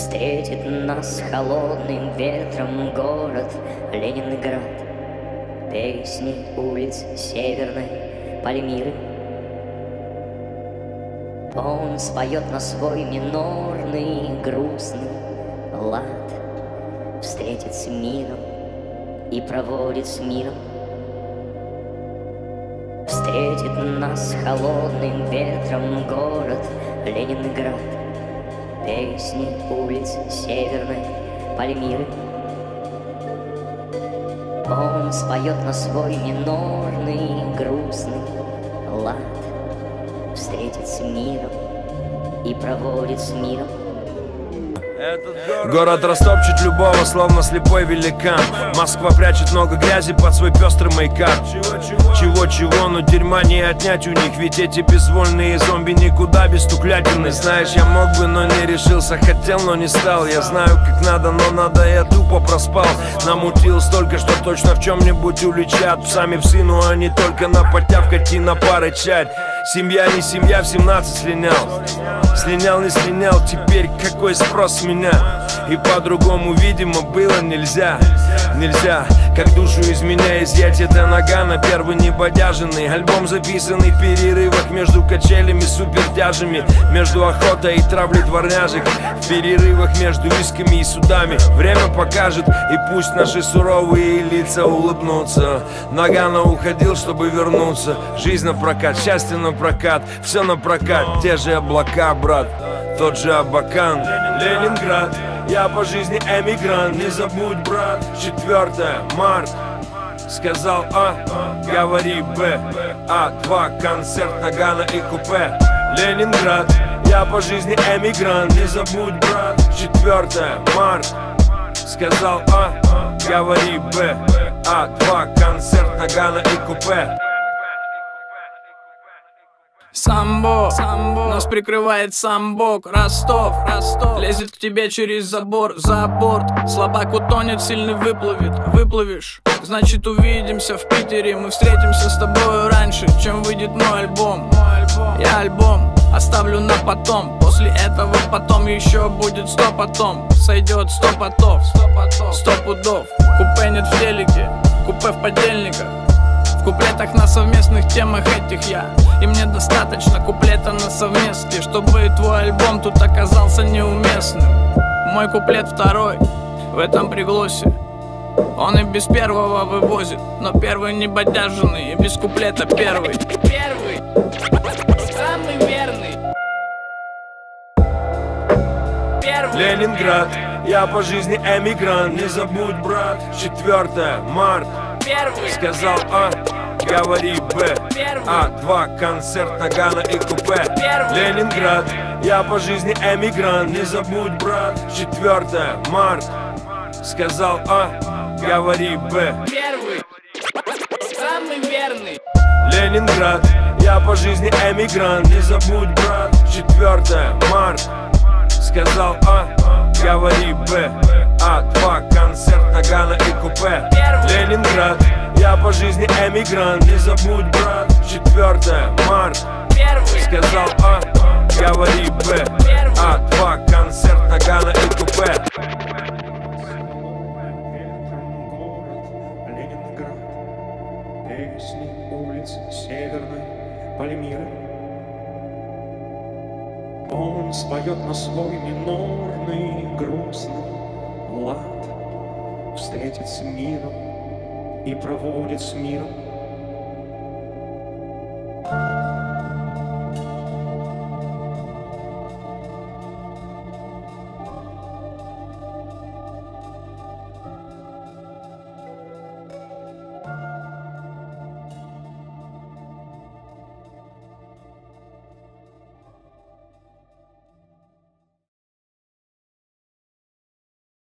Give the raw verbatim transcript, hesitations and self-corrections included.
Встретит нас холодным ветром город Ленинград. Песни улиц северной Пальмиры. Он споет на свой минорный грустный лад. Встретит с миром и проводит с миром. Встретит нас холодным ветром город Ленинград. Песни улиц северной Пальмиры. Он споет на свой минорный грустный лад. Встретит с миром и проводит с миром. Город растопчет любого, словно слепой великан. Москва прячет много грязи под свой пестрый майкап. Чего-чего, но дерьма не отнять у них. Ведь эти безвольные зомби никуда без стуклятины. Знаешь, я мог бы, но не решился. Хотел, но не стал. Я знаю, как надо, но надо, я тупо проспал. Намутил столько, что точно в чем-нибудь уличат. Сами псы, но они только на потявкать и на порычать. Семья не семья, в семнадцать слинял. Слинял, не слинял, теперь какой спрос с меня? И по-другому, видимо, было нельзя. Нельзя, как душу из меня изъять. Это Нагано, первый небодяженный альбом, записанный в перерывах между качелями, супертяжами, между охотой и травлей дворняжек, в перерывах между исками и судами. Время покажет, и пусть наши суровые лица улыбнутся. Нагано уходил, чтобы вернуться. Жизнь на прокат, счастье на прокат, все на прокат. Те же облака, брат, тот же Абакан. Ленинград, я по жизни эмигрант. Не забудь, брат, четвёртое марта. Сказал А, говори Б. А два, концерт Нагано и купе. Ленинград, я по жизни эмигрант. Не забудь, брат, четвёртое марта. Сказал А, говори Б. А два, концерт Нагано и купе. Самбо, Самбо, нас прикрывает сам Бог. Ростов, Ростов, лезет к тебе через забор, за борт. Слабак утонет, сильный выплывет. Выплывешь, значит увидимся в Питере. Мы встретимся с тобой раньше, чем выйдет мой альбом. Я альбом оставлю на потом. После этого потом еще будет сто потом. Сойдет сто потов, сто пудов. Купе нет в телеке, купе в подельниках. В куплетах на совместных темах этих я. И мне достаточно куплета на совместке, чтобы твой альбом тут оказался неуместным. Мой куплет второй в этом приглосе. Он и без первого вывозит, но первый не бодяженный, и без куплета первый. Первый, самый верный. Первый. Ленинград, я по жизни эмигрант. Не забудь, брат, четвёртое марта. Первый. Сказал А, говори Б. А два, концерт Нагано и купе. Первый. Ленинград, я по жизни эмигрант. Не забудь, брат, четвёртое марта. Сказал А, говори Б. Первый, самый верный. Ленинград, я по жизни эмигрант. Не забудь, брат, четвёртое марта. Сказал А, говори Б. А два, концерт Нагано и купе. Ленинград, я по жизни эмигрант. Не забудь, брат, четвёртое марта. Сказал А, говори Б. А два, концерт Нагано и купе. Ленинград, песни улиц северной Пальмиры. Он споет на свой минорный грустный лад. Встретит с миром и проводит с миром.